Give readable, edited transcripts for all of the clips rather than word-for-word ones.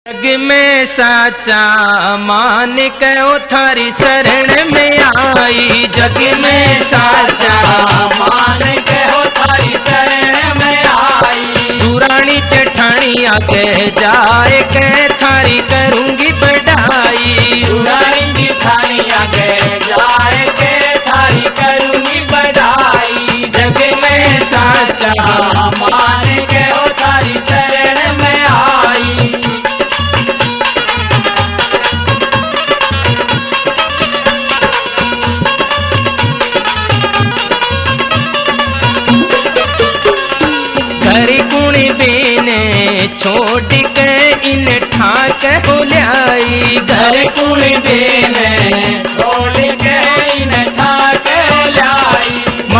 जग में साचा मान कहो थारी शरण में आई। जग में साचा मान कहो थारी शरण में आई। दुरानी जेठानी आगे जाए कह थारी करूंगी बढ़ाई। दुरानी जेठानी आगे जाए के थारी करूंगी बढ़ाई। जग में साचा मान कहो थारी शरण में आई। घर कुणी बेने छोड़ के इन ठाक हो लाई। घर कुणी बेने छोड़ के इन ठाक हो लाई।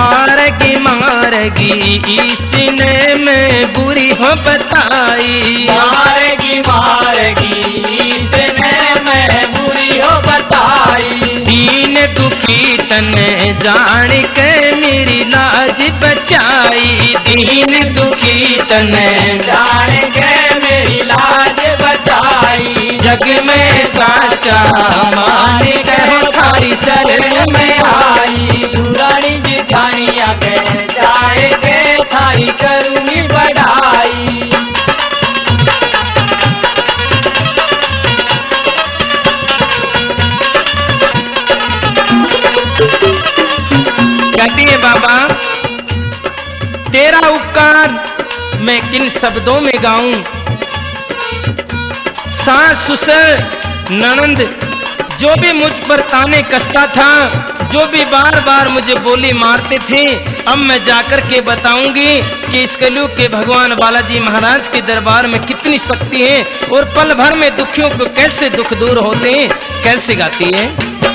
मारगी इसने में बुरी हो बताई। मारगी इसने में बुरी हो बताई। दीन दुखी तने जान के मेरी लाज बचाई। दीन दुखी तने जान के मेरी लाज बचाई। जग में साचा मान कहो थारी शरण में आई। दुरानी जेठानी आगे जाए के थारी करूंगी बढ़ाई। कहती है बाबा तेरा उपकार मैं किन शब्दों में गाऊं। सास ससुर ननंद जो भी मुझ पर ताने कसता था, जो भी बार बार मुझे बोली मारते थे, अब मैं जाकर के बताऊंगी कि इस कलयुग के भगवान बालाजी महाराज के दरबार में कितनी शक्ति है और पल भर में दुखियों को कैसे दुख दूर होते हैं। कैसे गाती है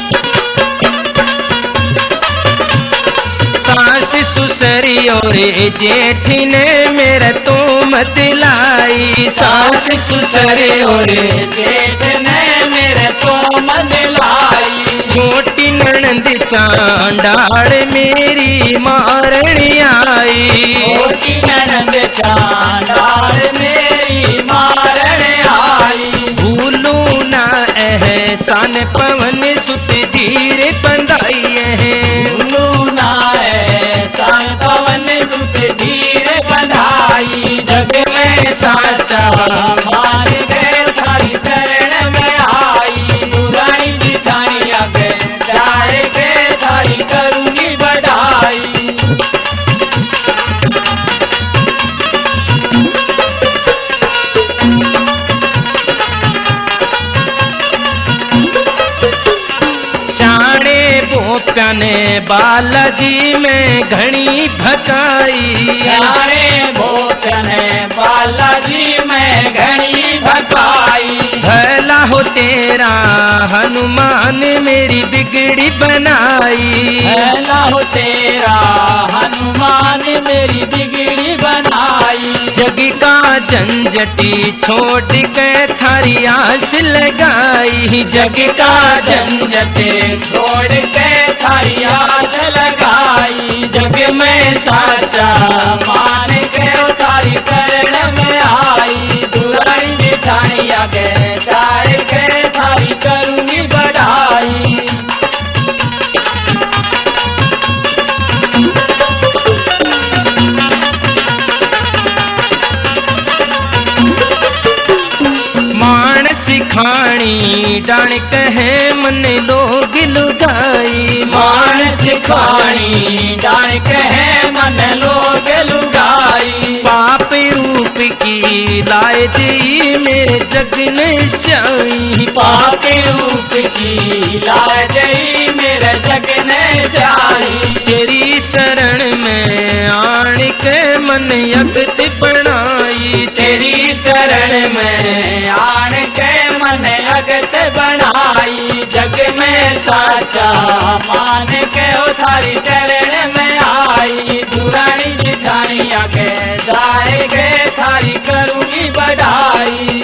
सास ससुरी और जेठी ने मेरे तो मत लाई। सास ससुरी और जेठ ने मेरे तो मत लाई। छोटी ननंद चांडाल मेरी मारण आई। छोटी ननंद चांडाल मेरी मारण आई। भूलू ना एहसान पवन सुत धीरे बंधाई है। भूलू ना एहसान पवन सुत धीरे बंधाई। जग में साचा मान गए थारी शरण में आई। दुरानी जेठानी आगे जाए के थारी करूंगी बढ़ाई। शाणे बोप्या ने बालाजी में घनी भकाई। शाणे बोप्या ने बालाजी में घनी भकाई। भला हो तेरा हनुमान मेरी बिगड़ी बनाई। भला हो तेरा हनुमान मेरी बिगड़ी बनाई। जग का झंझटी छोड़ के थारी आस लगाई। जग का झंझट छोड़ के थारी आस लगाई। जग में साचा मान के थारी शरण में आई। दुरानी जेठानी आगे जाए के थारी करूंगी बढ़ाई। मान सिखानी डाण कहे मन लोग लुगाई। मान सिखानी डाण कहे मन लोग लुगाई। पाप रूप की लाए दी मेरे जग ने श्याई। पाप रूप की लाजई मेरे जग ने श्याई। तेरी शरण में आन के मन यगत बनाई। तेरी शरण में आन के मन अगत बनाई। जग में साचा मान के थारी शरण में आई। दुरानी जेठानी आगे जाए गे थारी करूंगी बढ़ाई।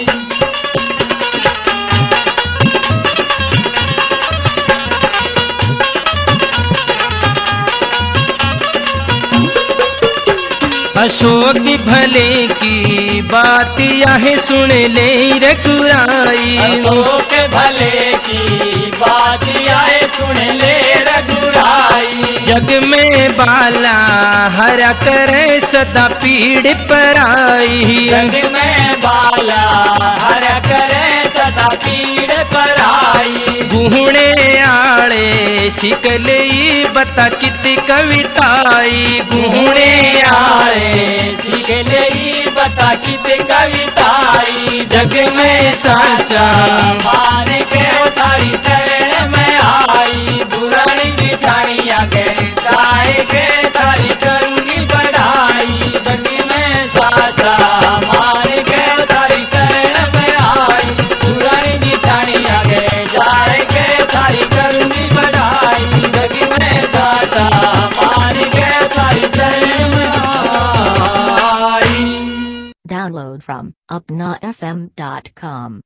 अशोक भले की बात यह सुन ले रघुराई। अरसों के भले की बात आए सुन ले रघुराई। जग में बाला हरा करे सदा पीड़ पराई। जग में बाला हरा करे सदा पीड़ पराई। गुहणे आड़े सिकले बता कित कविताई। गुहणे आड़े सिकले बता कित कविताई। जग में साचा मान के तारी शरण में आई। पुरानी बिठानिया के गाय के तारी करूंगी बढ़ाई। जग में साचा मान के तारी शरण में आई। पुरानी बिठानिया के गाय के तारी करूंगी बढ़ाई। जग में साचा मान के तारी शरण में आई। Download from upnafm.com.